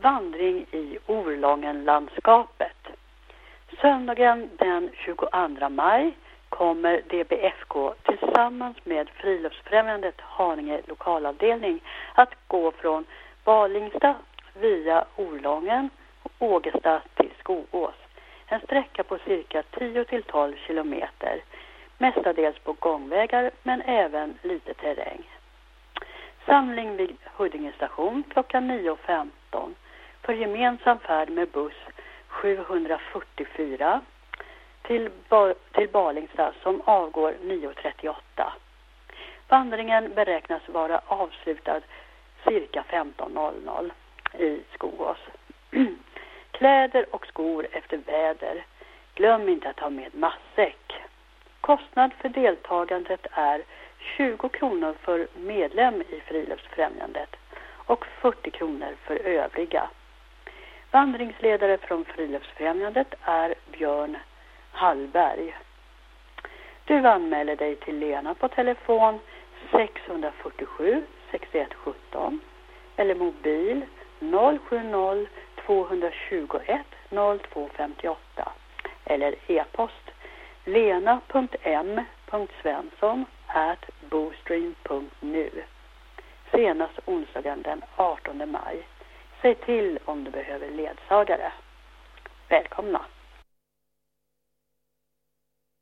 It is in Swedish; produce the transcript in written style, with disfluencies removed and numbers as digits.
vandring i Orlången-landskapet. Söndagen den 22 maj kommer DBFK tillsammans med Friluftsfrämjandet Haninge lokalavdelning att gå från Balingsta via Orlången och Ågesta till Skogås. En sträcka på cirka 10-12 kilometer, mestadels på gångvägar men även lite terräng. Samling vid Huddinge station klockan 9.15 för gemensam färd med buss 744 till Balingsta som avgår 9.38. Vandringen beräknas vara avslutad cirka 15.00 i Skogås. Kläder och skor efter väder. Glöm inte att ta med matsäck. Kostnad för deltagandet är 20 kronor för medlem i Friluftsfrämjandet och 40 kronor för övriga. Vandringsledare från Friluftsfrämjandet är Björn Hallberg. Du anmäler dig till Lena på telefon 647 61 17 eller mobil 070 221 0258 eller e-post lena.m.svensson@boostream.nu. Senast onsdagen den 18 maj. Säg till om du behöver ledsagare. Välkomna!